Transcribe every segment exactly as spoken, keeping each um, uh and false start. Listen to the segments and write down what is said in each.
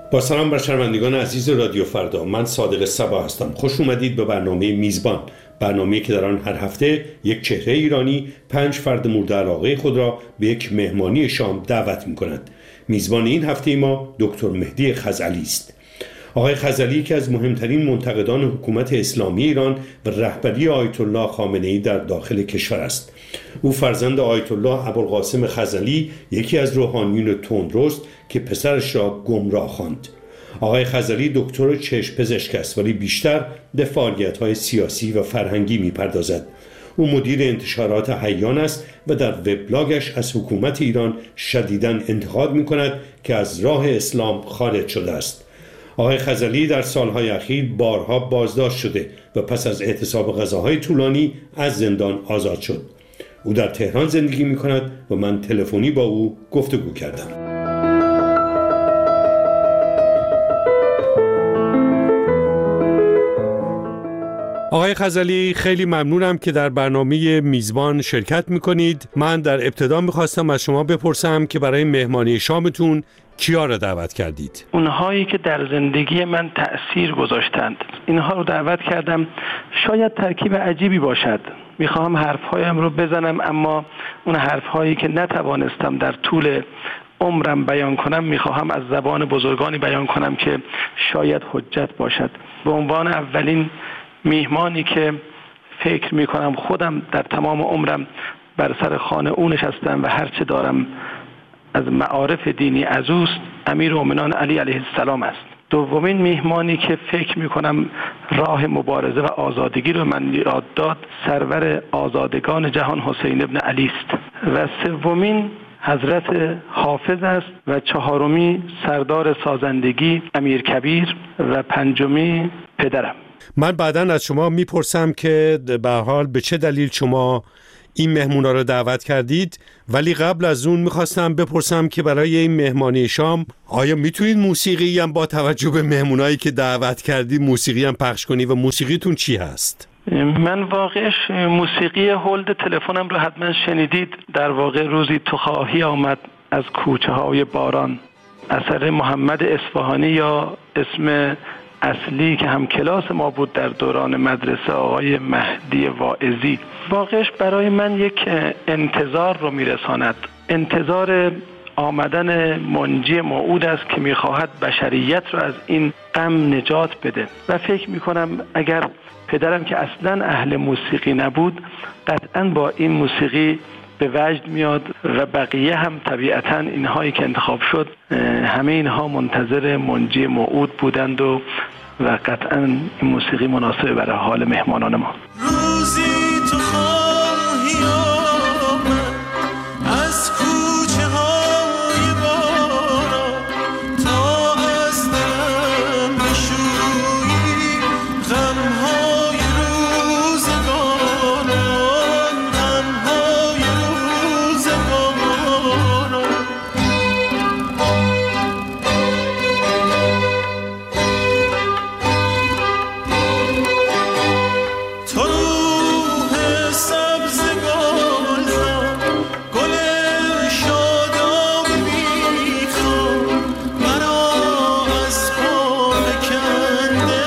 با سلام بر شنوندگان عزیز رادیو فردا، من صادق صبا هستم. خوش اومدید به برنامه میزبان، برنامه‌ای که در آن هر هفته یک چهره ایرانی پنج فرد مورد علاقه خود را به یک مهمانی شام دعوت می‌کند. میزبان این هفته ما دکتر مهدی خزعلی است. آقای خزعلی که از مهمترین منتقدان حکومت اسلامی ایران و رهبری آیت الله خامنه‌ای در داخل کشور است. او فرزند آیت الله ابوالقاسم خزعلی، یکی از روحانیون تندرست که پسرش را گمراه خواند. آقای خزعلی دکتر چشم پزشک است، ولی بیشتر به فعالیت‌های سیاسی و فرهنگی می‌پردازد. او مدیر انتشارات حیان است و در وبلاگش از حکومت ایران شدیداً انتقاد می‌کند که از راه اسلام خارج شده است. آقای خزعلی در سالهای اخیر بارها بازداشت شده و پس از اعتصاب غذاهای طولانی از زندان آزاد شد. او در تهران زندگی می‌کند و من تلفنی با او گفتگو کردم. آقای خزعلی، خیلی ممنونم که در برنامه میزبان شرکت میکنید. من در ابتدا میخواستم از شما بپرسم که برای مهمانی شامتون کیا را دعوت کردید؟ اونهایی که در زندگی من تأثیر گذاشتند. اینها رو دعوت کردم. شاید ترکیب عجیبی باشد. میخواهم حرفهایم رو بزنم، اما اون حرفهایی که نتوانستم در طول عمرم بیان کنم میخواهم از زبان بزرگانی بیان کنم که شاید حجت باشد. به عنوان اولین میهمانی که فکر میکنم خودم در تمام عمرم بر سر خانه او نشستم و هرچه دارم از معارف دینی از اوست، امیرالمومنین علی علیه السلام است. دومین میهمانی که فکر میکنم راه مبارزه و آزادگی رو من یاد داد، سرور آزادگان جهان حسین ابن علی است. و سومین حضرت حافظ است و چهارمی سردار سازندگی امیر کبیر و پنجمی پدرم. من بعداً از شما میپرسم که به حال به چه دلیل شما این مهمونا رو دعوت کردید، ولی قبل از اون میخواستم بپرسم که برای این مهمانی شام آیا میتونید موسیقی هم با توجه به مهمونایی که دعوت کردید موسیقی هم پخش کنی و موسیقیتون چی هست؟ من واقعش موسیقی هولد تلفنم رو حتما شنیدید. در واقع روزی تو خواهی آمد از کوچه های باران، اثر محمد اصفهانی، یا اسم اصلی که هم کلاس ما بود در دوران مدرسه آقای مهدی واعظی. واقعش برای من یک انتظار رو میرساند، انتظار آمدن منجی موعود است که میخواهد بشریت رو از این غم نجات بده. و فکر میکنم اگر پدرم که اصلا اهل موسیقی نبود قطعا با این موسیقی به وجد میاد و بقیه هم طبیعتاً اینهایی که انتخاب شد همه اینها منتظر منجی موعود بودند و و قطعاً این موسیقی مناسب برای حال مهمانان ما. روزی تو خواهی آمد از کوچه های باران تا از دلم بشویی غمهای روزگاران، غمهای روزگاران. تو روح سبزگان گل شادابی میخوام، مرا از پا کنده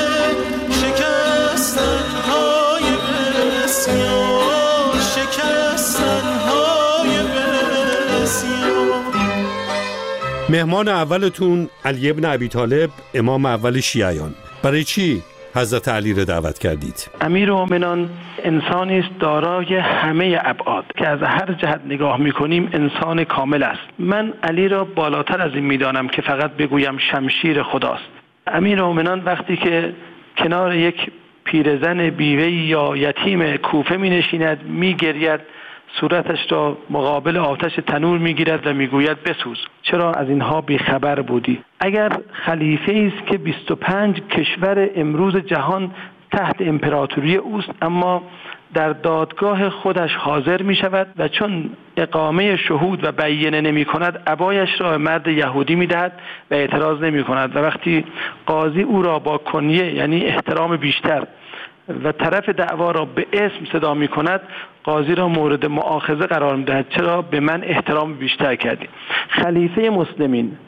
شکستنهای بسیار، شکستنهای بسیار. مهمان اولتون علی ابن ابی طالب، امام اول شیعیان. برای چی حضرت علی رو دعوت کردید؟ امیرالمومنین انسانی است دارای همه ابعاد که از هر جهت نگاه میکنیم انسان کامل است. من علی را بالاتر از این میدانم که فقط بگویم شمشیر خداست. امیرالمومنین وقتی که کنار یک پیرزن بیوه یا یتیم کوفه می نشیند، می گرید، صورتش را مقابل آتش تنور میگیرد و میگوید بسوز. چرا از اینها بیخبر بودی؟ اگر خلیفه است که بیست و پنج کشور امروز جهان تحت امپراتوری اوست، اما در دادگاه خودش حاضر می شود و چون اقامه شهود و بیینه نمی کند عبایش را مرد یهودی می دهد و اعتراض نمی کند و وقتی قاضی او را با کنیه یعنی احترام بیشتر و طرف دعوا را به اسم صدا می کند، قاضی را مورد مؤاخذه قرار می دهد. چرا به من احترام بیشتر کردی؟ خلیفه مسلمین،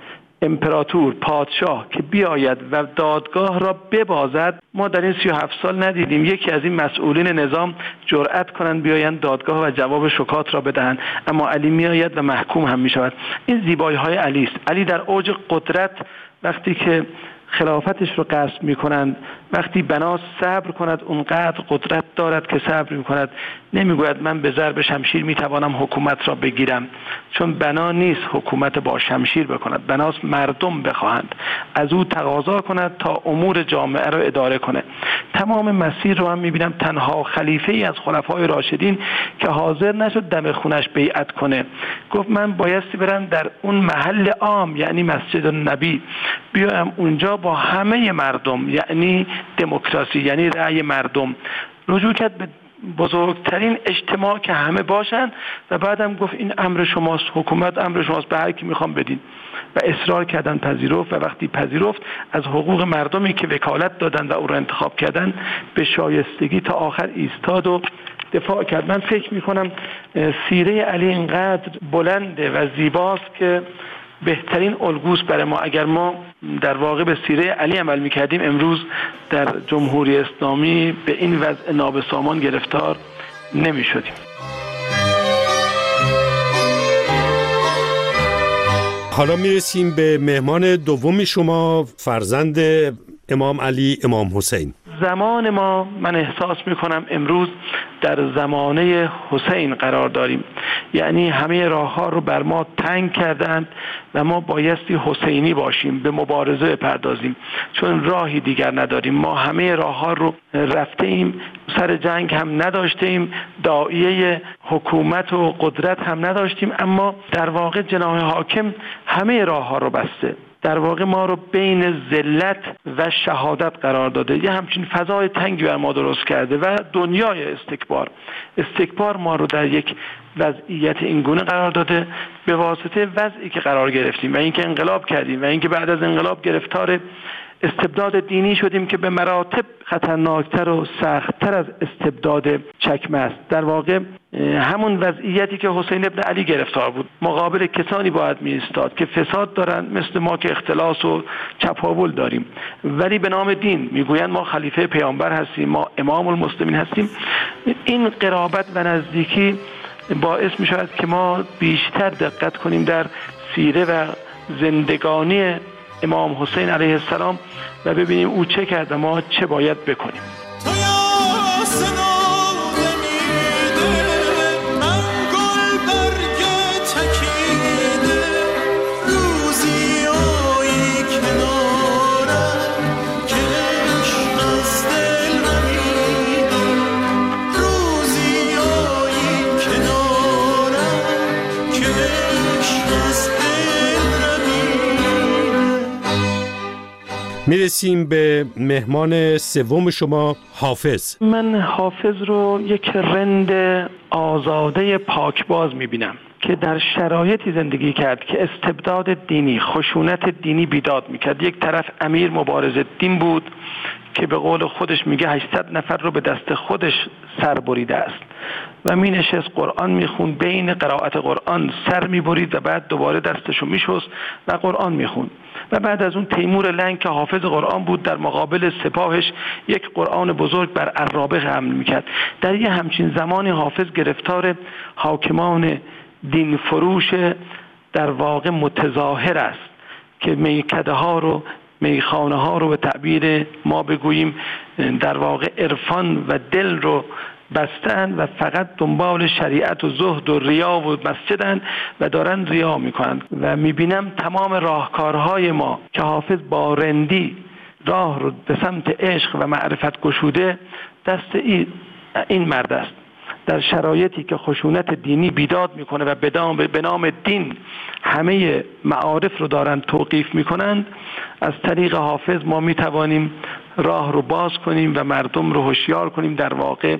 امپراتور، پادشاه که بیاید و دادگاه را ببازد ما در این سی و هفت سال ندیدیم یکی از این مسئولین نظام جرأت کنند بیایند دادگاه و جواب شکات را بدهند، اما علی میآید و محکوم هم میشود. این زیبایی های علی است. علی در اوج قدرت وقتی که خلافتش رو غصب میکنند، وقتی بنا صبر کند اونقدر قدرت دارد که صبر میکند، نمیگوید من به ضرب شمشیر میتوانم حکومت را بگیرم، چون بنا نیست حکومت با شمشیر بکند، بناست مردم بخواهند از او تقاضا کند تا امور جامعه را اداره کنه. تمام مسیر رو هم میبینم تنها خلیفه ای از خلفای راشدین که حاضر نشد دم خونش بیعت کنه، گفت من بایستی برم در اون محل عام یعنی مسجد النبی، بیایم اونجا با همه مردم یعنی دموکراسی یعنی رأی مردم، رجوع کرد به بزرگترین اجتماع که همه باشن و بعدم گفت این امر شماست، حکومت امر شماست، به هر کی میخوام بدین و اصرار کردن پذیرفت و وقتی پذیرفت از حقوق مردمی که وکالت دادن و او را انتخاب کردن به شایستگی تا آخر ایستاد و دفاع کرد. من فکر میکنم سیره علی اینقدر بلنده و زیباست که بهترین الگوست برای ما. اگر ما در واقع به سیره علی عمل میکردیم امروز در جمهوری اسلامی به این وضع نابسامان گرفتار نمیشدیم. حالا میرسیم به مهمان دوم شما، فرزند امام علی، امام حسین. زمان ما من احساس میکنم امروز در زمانه حسین قرار داریم، یعنی همه راه ها رو بر ما تنگ کردند و ما بایستی حسینی باشیم، به مبارزه بپردازیم چون راهی دیگر نداریم. ما همه راه ها رو رفته ایم، سر جنگ هم نداشته ایم، داعیه حکومت و قدرت هم نداشتیم، اما در واقع جناح حاکم همه راه ها رو بسته، در واقع ما رو بین ذلت و شهادت قرار داده، یه همچین فضای تنگی بر ما درست کرده و دنیای استکبار استکبار ما رو در یک وضعیت اینگونه قرار داده به واسطه وضعی که قرار گرفتیم و اینکه انقلاب کردیم و اینکه بعد از انقلاب گرفتار استبداد دینی شدیم که به مراتب خطرناکتر و سختتر از استبداد چکمه است. در واقع همون وضعیتی که حسین ابن علی گرفتار بود، مقابل کسانی باید می ایستاد که فساد دارند مثل ما که اختلاس و چپاول داریم ولی به نام دین میگویند ما خلیفه پیامبر هستیم، ما امام المسلمین هستیم. این قرابت و نزدیکی باعث می شود که ما بیشتر دقت کنیم در سیره و زندگانی امام حسین علیه السلام و ببینیم او چه کرد و ما چه باید بکنیم. میرسیم به مهمان سوم شما، حافظ. من حافظ رو یک رند آزاده پاکباز میبینم که در شرایطی زندگی کرد که استبداد دینی، خشونت دینی بیداد میکرد. یک طرف امیر مبارز دین بود که به قول خودش میگه هشتصد نفر رو به دست خودش سر بریده است و می نشست قرآن میخون، بین قرائت قرآن سر میبرید و بعد دوباره دستشو میشست و قرآن میخون. و بعد از اون تیمور لنگ که حافظ قرآن بود در مقابل سپاهش یک قرآن بزرگ بر عرابه حمل میکرد. در یه همچین زمانی حافظ گرفتار حاکمان دین فروش در واقع متظاهر است که میکده ها رو، میخانه ها رو به تعبیر ما بگوییم در واقع عرفان و دل رو بستن و فقط دنبال شریعت و زهد و ریا و مسجدن و دارن ریا میکنن و میبینم تمام راهکارهای ما که حافظ با رندی راه رو به سمت عشق و معرفت گشوده دست این مرد است. در شرایطی که خشونت دینی بیداد میکنه و به نام دین همه معارف رو دارن توقیف میکنند، از طریق حافظ ما میتوانیم راه رو باز کنیم و مردم رو هوشیار کنیم. در واقع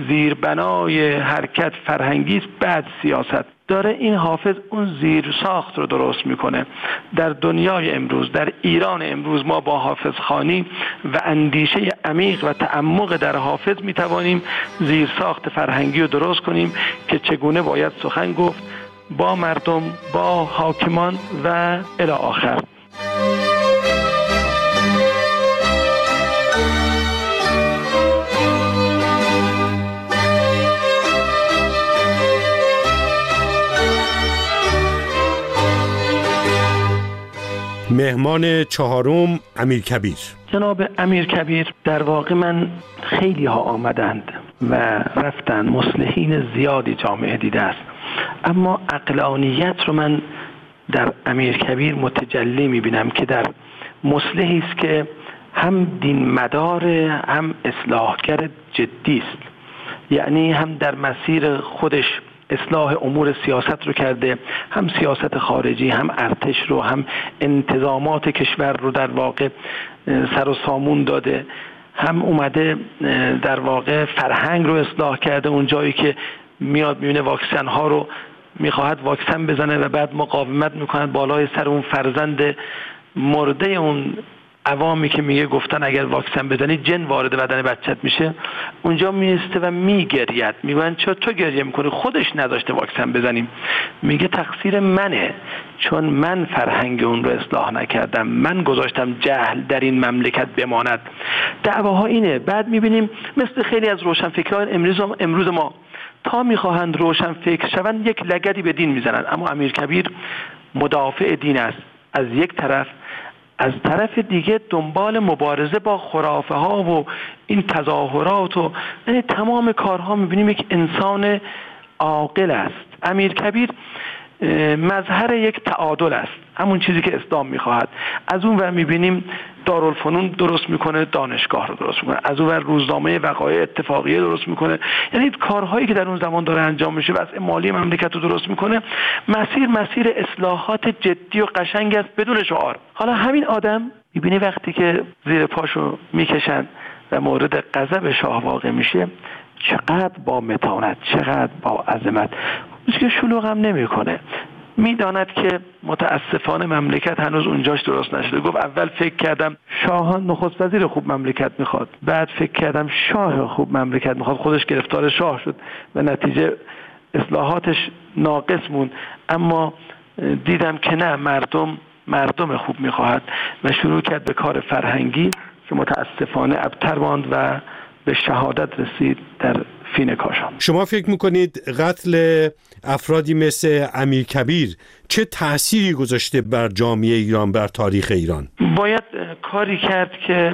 زیربنای حرکت فرهنگی است، بعد سیاست. داره این حافظ اون زیر ساخت رو درست میکنه. در دنیای امروز، در ایران امروز ما با حافظ خوانی و اندیشه عمیق و تعمق در حافظ میتوانیم زیر ساخت فرهنگی رو درست کنیم که چگونه باید سخن گفت با مردم، با حاکمان و الی آخر. مهمان چهارم امیرکبیر. جناب امیرکبیر، در واقع من خیلی ها آمدند و رفتن، مصلحین زیادی جامعه دیده است، اما عقلانیت رو من در امیرکبیر متجلی میبینم که در مصلحی است که هم دین مدار هم اصلاحگر جدی است، یعنی هم در مسیر خودش اصلاح امور سیاست رو کرده، هم سیاست خارجی، هم ارتش رو، هم انتظامات کشور رو در واقع سر و سامون داده، هم اومده در واقع فرهنگ رو اصلاح کرده، اون جایی که میاد میبینه واکسن ها رو میخواهد واکسن بزنه و بعد مقاومت میکند بالای سر اون فرزند مرده اون عوامی که میگه گفتن اگر واکسن بزنی جن وارد بدن بچت میشه، اونجا میسته و میگرید، میگن چرا تو گریه میکنی؟ خودش نداشته واکسن بزنیم. میگه تقصیر منه، چون من فرهنگ اون رو اصلاح نکردم، من گذاشتم جهل در این مملکت بماند. دعواها اینه. بعد میبینیم مثل خیلی از روشنفکران امروز امروز ما تا میخواهند روشن فکر شوند یک لگدی به دین میزنند، اما امیرکبیر مدافع دین است از یک طرف، از طرف دیگه دنبال مبارزه با خرافه ها و این تظاهرات و یعنی تمام کارها میبینیم یک انسان عاقل است. امیرکبیر مظهر یک تعادل است، همون چیزی که اسلام میخواهد. از اون ور میبینیم دارالفنون درست میکنه، دانشگاه رو درست میکنه، از اون ور روزنامه وقایع اتفاقیه درست میکنه، یعنی کارهایی که در اون زمان داره انجام میشه وضع مالی مملکت رو درست میکنه. مسیر مسیر اصلاحات جدی و قشنگ است بدون شعار. حالا همین آدم میبینی وقتی که زیر پاشو میکشن و مورد غضب شاه واقع میشه، چقدر با متانت، چقدر با عظمت، که شلوغ هم نمیکنه. میداند که متاسفانه مملکت هنوز اونجاش درست نشده. گفت اول فکر کردم شاهان نخست وزیر خوب مملکت میخواد، بعد فکر کردم شاه خوب مملکت میخواد، خودش گرفتار شاه شد و نتیجه اصلاحاتش ناقص موند. اما دیدم که نه، مردم مردم خوب میخواهد و شروع کرد به کار فرهنگی که متاسفانه ابتر ماند و به شهادت رسید در فین کاشان. شما فکر میکنید قتل افرادی مثل امیرکبیر چه تأثیری گذاشته بر جامعه ایران، بر تاریخ ایران؟ باید کاری کرد که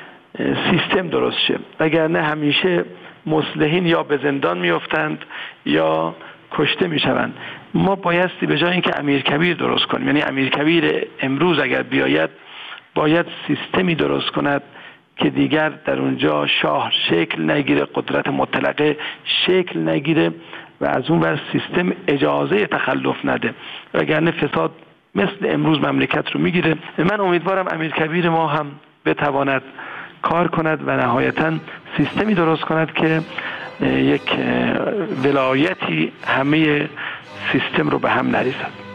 سیستم درست شه، وگرنه همیشه مصلحین یا به زندان میافتند یا کشته میشوند. ما بایستی به جای اینکه امیرکبیر درست کنیم، یعنی امیرکبیر امروز اگر بیاید باید سیستمی درست کند که دیگر در اونجا شاه شکل نگیره، قدرت مطلقه شکل نگیره و از اون ور سیستم اجازه تخلف نده، وگرنه فساد مثل امروز مملکت رو میگیره. من امیدوارم امیرکبیر ما هم بتواند کار کند و نهایتاً سیستمی درست کند که یک ولایتی همه سیستم رو به هم نریزد.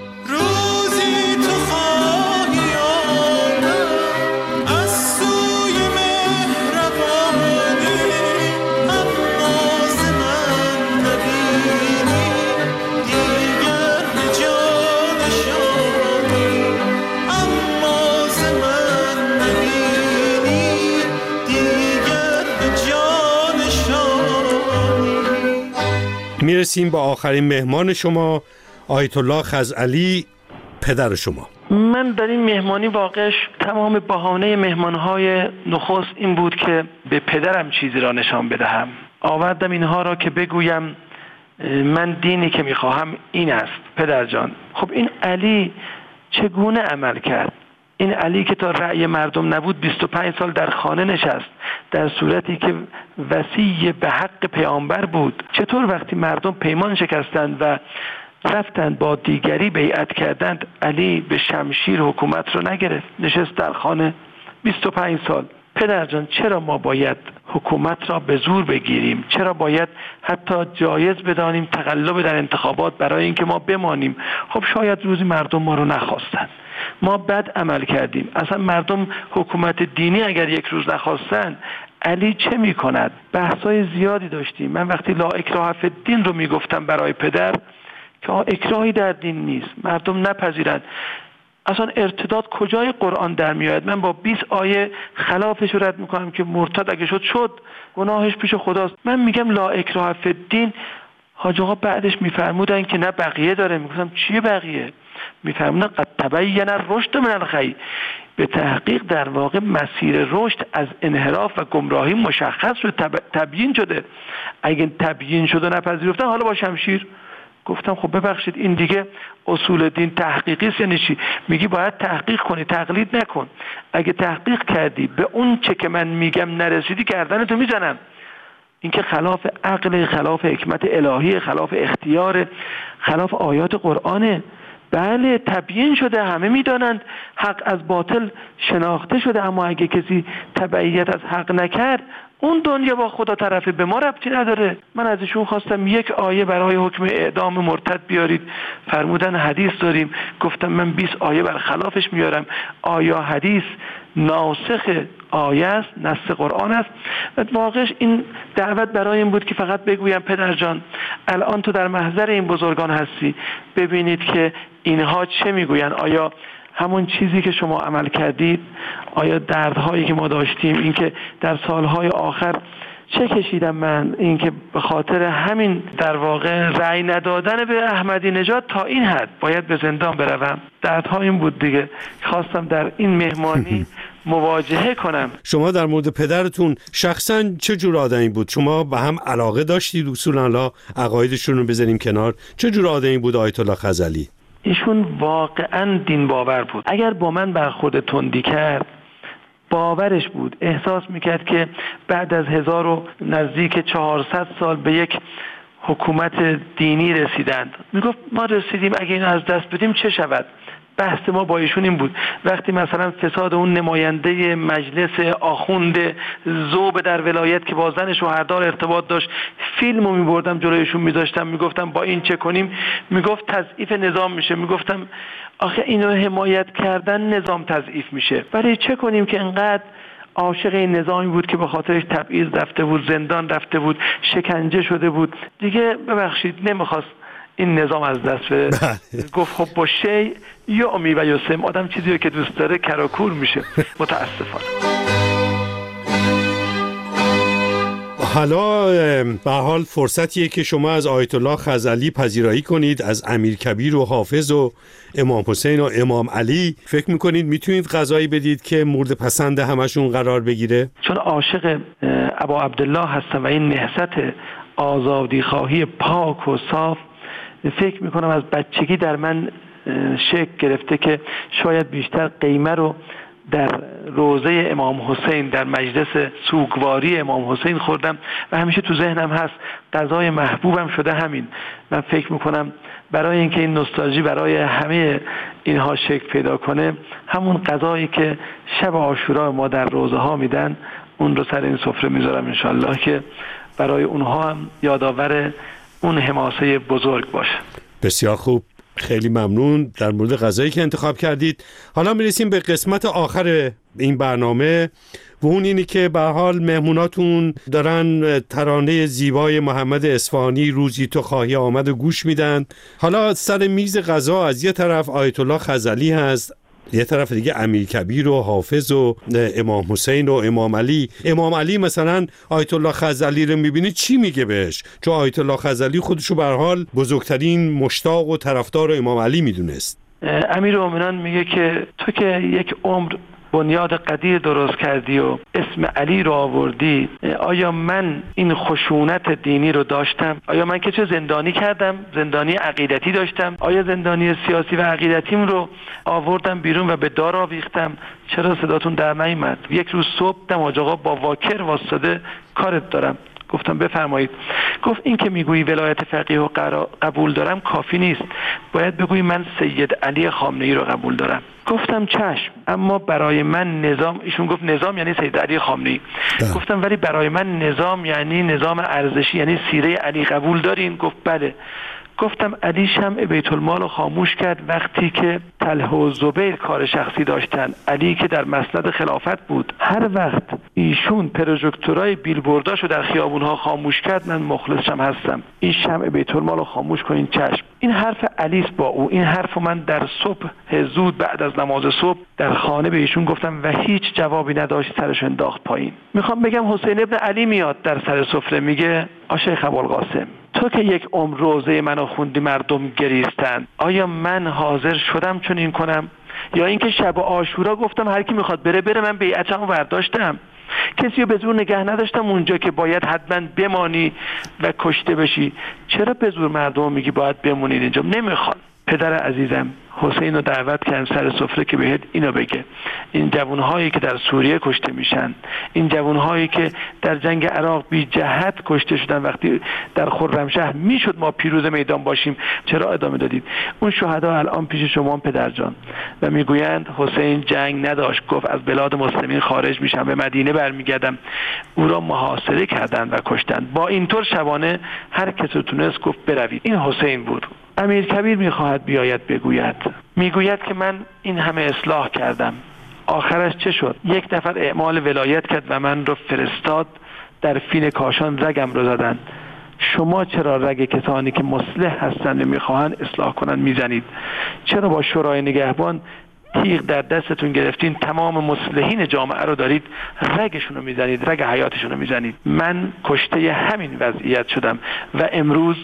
میرسیم با آخرین مهمان شما، آیت الله خزعلی، پدر شما. من در این مهمانی واقعش تمام بهانه مهمانهای نخست این بود که به پدرم چیزی را نشان بدهم. آوردم اینها را که بگویم من دینی که میخواهم این است. پدر جان، خب این علی چگونه عمل کرد؟ این علی که تا رأی مردم نبود بیست و پنج سال در خانه نشست، در صورتی که وصی به حق پیامبر بود. چطور وقتی مردم پیمان شکستند و رفتند با دیگری بیعت کردند، علی به شمشیر حکومت رو نگرفت، نشست در خانه بیست و پنج سال؟ پدر جان، چرا ما باید حکومت را به زور بگیریم؟ چرا باید حتی جایز بدانیم تقلب در انتخابات برای اینکه ما بمانیم؟ خب شاید روزی مردم ما رو نخواستند، ما بد عمل کردیم. اصلا مردم حکومت دینی اگر یک روز نخواستن، علی چه میکند؟ بحثای زیادی داشتیم. من وقتی لا اکراه فی الدین رو میگفتم برای پدر که اکراهی در دین نیست، مردم نپذیرند. اصلا ارتداد کجای قرآن در میاد؟ من با بیست آیه خلافش رو رد میکنم که مرتد اگه شد شد، گناهش پیش خداست. من میگم لا اکراه فی الدین. حاج آقا بعدش میفرمودن که نه بقیه داره. میگفتم چیه بقیه؟ میفرمودن قد تبین الرشد من الغی. به تحقیق در واقع مسیر رشد از انحراف و گمراهی مشخص شد، تب... تبیین شده. اگه تبیین شده نپذیرفتن حالا با شمشیر. گفتم خب ببخشید این دیگه اصول دین تحقیقی است یعنی چی؟ میگی باید تحقیق کنی، تقلید نکن. اگه تحقیق کردی به اون چه که من میگم نرسیدی گردنتو میزنم. این که خلاف عقل، خلاف حکمت الهی، خلاف اختیار، خلاف آیات قرآنه. بله تبیین شده، همه میدانند حق از باطل شناخته شده، اما اگه کسی تبعیت از حق نکرد اون دنیا با خدا طرفه، به ما ربطی نداره. من ازشون خواستم یک آیه برای حکم اعدام مرتد بیارید، فرمودن حدیث داریم. گفتم من بیست آیه بر خلافش میارم. آیا حدیث ناسخ آیه است، نص قرآن است؟ و واقعش این دعوت برای این بود که فقط بگویم پدر جان الان تو در محضر این بزرگان هستی، ببینید که اینها چه میگوین. آیا همون چیزی که شما عمل کردید، آیا دردهایی که ما داشتیم، این که در سالهای آخر چه کشیدم من، این که به خاطر همین در واقع رأی ندادن به احمدی نژاد تا این حد باید به زندان بروم، دردها این بود دیگه. خواستم در این مهمانی مواجهه کنم. شما در مورد پدرتون شخصا چه جور آدمی بود؟ شما به هم علاقه داشتید؟ اصولا لا عقایدشون رو بذاریم کنار، چه جور آدمی بود آیت الله خزعلی؟ ایشون واقعا دین باور بود. اگر با من برخورد تندی کرد، باورش بود، احساس میکرد که بعد از هزار و نزدیک چهارصد سال به یک حکومت دینی رسیدند. میگفت ما رسیدیم، اگه اینو از دست بدیم چه شود؟ بحث ما با ایشون این بود. وقتی مثلا فساد اون نماینده مجلس آخوند ذوب در ولایت که با زن شوهردار ارتباط داشت، فیلمو میبردم جلویشون میذاشتم، میگفتم با این چه کنیم؟ میگفت تضعیف نظام میشه. میگفتم آخه اینو حمایت کردن نظام تضعیف میشه، ولی چه کنیم که انقدر عاشق این نظامی بود که به خاطرش تبعیض رفته بود، زندان رفته بود، شکنجه شده بود. دیگه ببخشید نمیخواست این نظام از دست بره. گفت خب با شی یعمی و یسم، آدم چیزی رو که دوست داره کراکور میشه. متاسفانه. حالا به حال فرصتیه که شما از آیت الله خزعلی پذیرایی کنید، از امیرکبیر و حافظ و امام حسین و امام علی. فکر میکنید میتونید غذایی بدید که مورد پسند همشون قرار بگیره؟ چون عاشق ابا عبدالله هستم و این نهضت آزادی خواهی پاک و صاف فکر میکنم از بچگی در من شکل گرفته که شاید بیشتر قیمه رو در روضه امام حسین، در مجلس سوگواری امام حسین خوردم و همیشه تو ذهنم هست. غذای محبوبم شده همین. من فکر میکنم برای اینکه این نوستالژی برای همه اینها شکل پیدا کنه، همون غذایی که شب عاشورا ما در روضه ها میدن، اون رو سر این سفره میذارم انشالله که برای اونها هم یادآور اون حماسه بزرگ باشه. بسیار خوب، خیلی ممنون در مورد غذایی که انتخاب کردید. حالا میرسیم به قسمت آخر این برنامه و اون اینی که به حال مهموناتون دارن ترانه زیبای محمد اصفهانی روزی تو خواهی آمد و گوش میدن. حالا سر میز غذا از یه طرف آیت الله خزعلی هست، یه طرف دیگه امیرکبیر و حافظ و امام حسین و امام علی. امام علی مثلا آیت الله خزعلی رو میبینی چی میگه بهش؟ چون آیت الله خزعلی خودشو به هر حال بزرگترین مشتاق و طرفدار امام علی میدونست. امیرالمومنین میگه که تو که یک عمر بنیاد قدیر درست کردی و اسم علی رو آوردی، آیا من این خشونت دینی رو داشتم؟ آیا من که چه زندانی کردم؟ زندانی عقیدتی داشتم؟ آیا زندانی سیاسی و عقیدتیم رو آوردم بیرون و به دار آویختم؟ چرا صداتون در نیامد؟ یک روز صبح دم حاج آقا با واکر واسطه کارت دارم. گفتم بفرمایید. گفت این که میگویی ولایت فقیه و قبول دارم کافی نیست، باید بگویی من سید علی خامنه‌ای رو قبول دارم. گفتم چشم، اما برای من نظام، ایشون گفت نظام یعنی سید علی خامنه‌ای. گفتم ولی برای من نظام یعنی نظام ارزشی، یعنی سیره علی قبول دارین؟ گفت بله. گفتم علی شمع بیت المال رو خاموش کرد وقتی که طلحه و زبیر کار شخصی داشتن. علی که در مسند خلافت بود، هر وقت ایشون پروژکتورای بیلبورداشو در خیابونها خاموش کرد من مخلصشم هستم. این شمع بیت المال رو خاموش کنین چشم. این حرف علی است با او. این حرفو من در صبح زود بعد از نماز صبح در خانه به ایشون گفتم و هیچ جوابی نداشت، سرش انداخت پایین. میخوام بگم حسین ابن علی میاد در سر سفره میگه آ شیخ ابوالقاسم، تو که یک عمر روزه منو خوندی مردم گریستن، آیا من حاضر شدم چون این کنم؟ یا اینکه شب عاشورا گفتم هر کی میخواد بره بره، من بیعتمو برداشتم، کسی رو به زور نگه نداشتم اونجا که باید حتما بمانی و کشته بشی. چرا به زور مردم میگی باید بمونید اینجا؟ نمیخوان. پدر عزیزم حسین رو دعوت کردن سر سفره که بهت اینو بگه، این جوانهایی که در سوریه کشته میشن، این جوانهایی که در جنگ عراق بی جهت کشته شدن، وقتی در خرمشهر میشد ما پیروز میدان باشیم چرا ادامه دادید؟ اون شهدا الان پیش شما پدر جان و میگویند حسین جنگ نداشت، گفت از بلاد مسلمین خارج میشم به مدینه برمیگردم. او را محاصره کردند و کشتند. با اینطور شبانه هر کس تونست گفت بروید. این حسین بود. امیر کبیر میخواهد بیاید بگوید، میگوید که من این همه اصلاح کردم، آخرش چه شد؟ یک نفر اعمال ولایت کرد و من رو فرستاد در فین کاشان رگم رو زدن. شما چرا رگ کسانی که مصلح هستند و میخواهند اصلاح کنند میزنید؟ چرا با شورای نگهبان تیغ در دستتون گرفتین، تمام مصلحین جامعه رو دارید رگشون رو میزنید، رگ حیاتشون رو میزنید؟ من کشته همین وضعیت شدم و امروز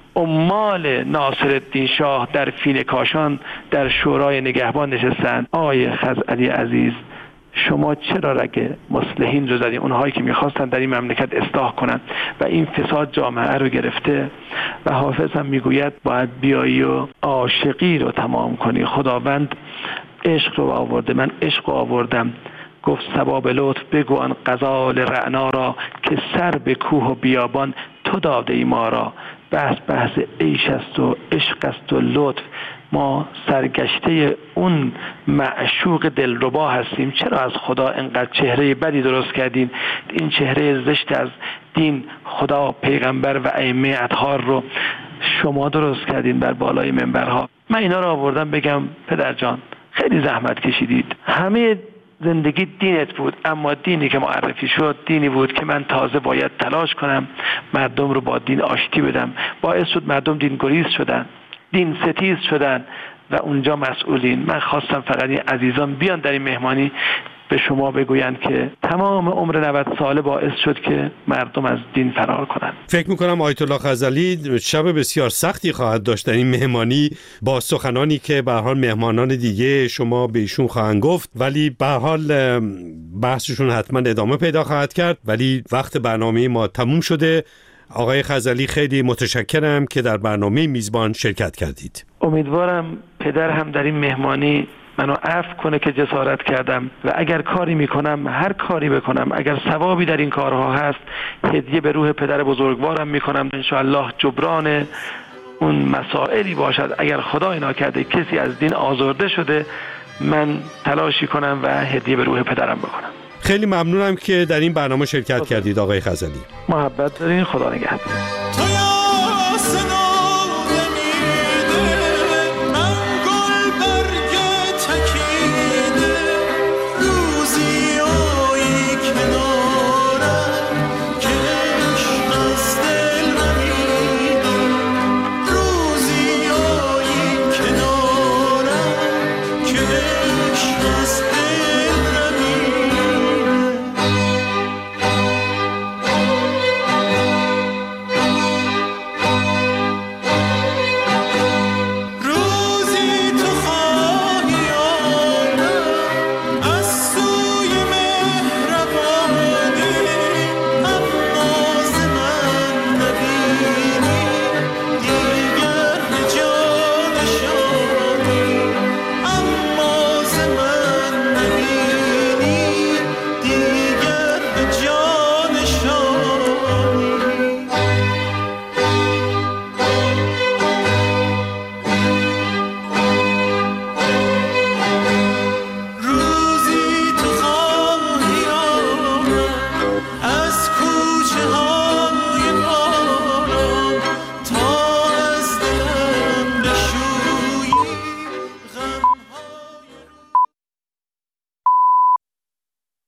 عمال ناصرالدین شاه در فین کاشان در شورای نگهبان نشستند. آقای خزعلی عزیز، شما چرا رگ مصلحین رو زدید؟ اونهایی که میخواستن در این مملکت اصلاح کنند و این فساد جامعه رو گرفته. و حافظ هم میگوید باید بیایی و عاشقی رو تمام کنی. خداوند عشق رو آورده، من عشق رو آوردم. گفت صبا به لطف بگو آن غزال رعنا را که سر به کوه و بیابان تو داده ای ما را. بحث بحث عیش است و عشق است و لطف. ما سرگشته اون معشوق دلربا هستیم. چرا از خدا انقدر چهره بدی درست کردین؟ این چهره زشت از دین، خدا، پیغمبر و ائمه اطهار رو شما درست کردین بر بالای منبرها. من اینا رو آوردم بگم پدر جان خیلی زحمت کشیدید، همه زندگی دینت بود، اما دینی که معرفی شد دینی بود که من تازه باید تلاش کنم مردم رو با دین آشتی بدم. باعث شد مردم دین گریز شدن، دین ستیز شدن و اونجا مسئولین. من خواستم فقط این عزیزان بیان در این مهمانی به شما بگویند که تمام عمر نود ساله باعث شد که مردم از دین فرار کنند. فکر میکنم آیت الله خزعلی شب بسیار سختی خواهد داشت در این مهمانی با سخنانی که به هر حال مهمانان دیگه شما به ایشون خواهند گفت، ولی به هر حال بحثشون حتما ادامه پیدا خواهد کرد. ولی وقت برنامه ما تموم شده. آقای خزعلی خیلی متشکرم که در برنامه میزبان شرکت کردید. امیدوارم پدر هم در این مهمانی منو عفو کنه که جسارت کردم و اگر کاری میکنم، هر کاری بکنم، اگر ثوابی در این کارها هست هدیه به روح پدر بزرگوارم میکنم. انشاءالله جبران اون مسائلی باشد اگر خدای ناکرده کسی از دین آزرده شده، من تلاشی کنم و هدیه به روح پدرم بکنم. خیلی ممنونم که در این برنامه شرکت کردید آقای خزعلی. محبت دارین. خدا نگهدار.